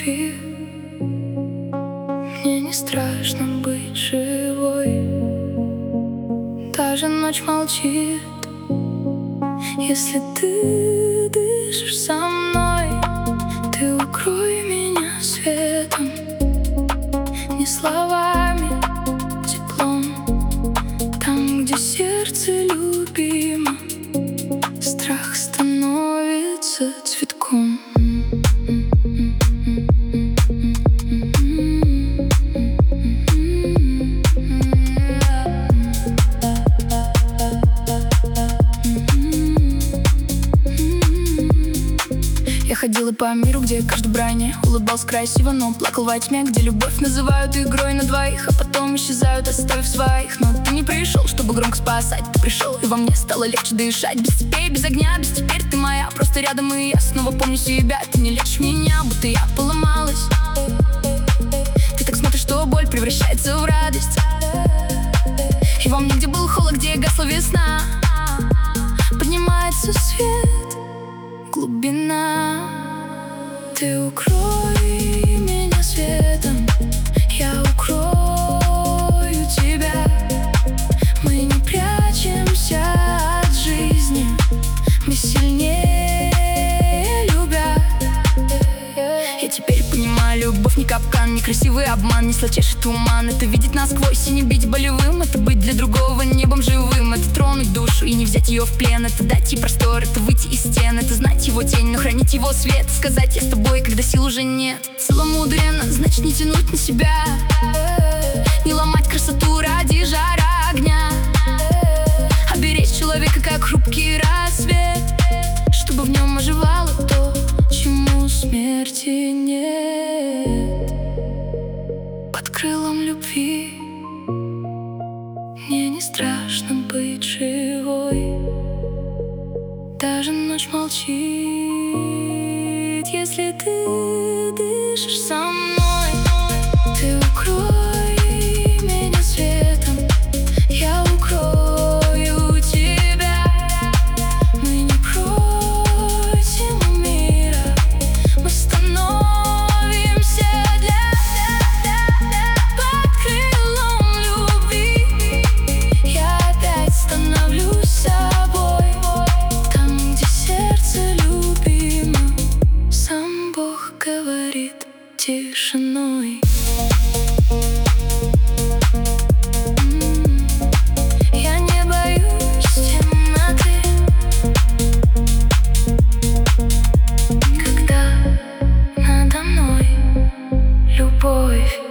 любви. Мне не страшно быть живой. Даже ночь молчит, если ты дышишь со мной. Ты укрой меня светом, не словами, теплом. Там, где сердце любимо, страх становится цветком. Я ходила по миру, где каждый броне улыбался красиво, но плакал во тьме, где любовь называют игрой на двоих, а потом исчезают, оставив своих. Но ты не пришел, чтобы громко спасать. Ты пришел, и во мне стало легче дышать. Без цепей, без огня, без теперь ты моя. Просто рядом, и я снова помню себя. Ты не лечишь меня, будто я поломалась. Ты так смотришь, что боль превращается в радость. И во мне, где был холод, где гасла весна, поднимается свет, глубина. Ты укрой меня светом, я укрою тебя. Мы не прячемся от жизни, мы сильнее любя. Я теперь понимаю, любовь не капкан, не красивый обман, не сладчайший туман. Это видеть насквозь и не бить болевым, это быть для другого небом живым. Это тронуть душу и не взять ее в плен, это дать ей простор, это выйти из стен, это знать его тень, но хранить его свет. Сказать я с тобой, когда сил уже нет. Целомудренно, значит не тянуть на себя, не ломать красоту ради жара огня, а беречь человека, как хрупкий рассвет, чтобы в нем оживало то, чему смерти нет. Под крылом любви мне не страшно быть живой. Даже ночь молчит, если ты дышишь со мной. Ты укрой меня светом, я укрою тебя. Мы не против мира, мы становимся под крылом любви. Я опять становлюсь собой. Там, где сердце любимо, сам Бог говорит тишиной. Я не боюсь темноты, когда надо мной любовь.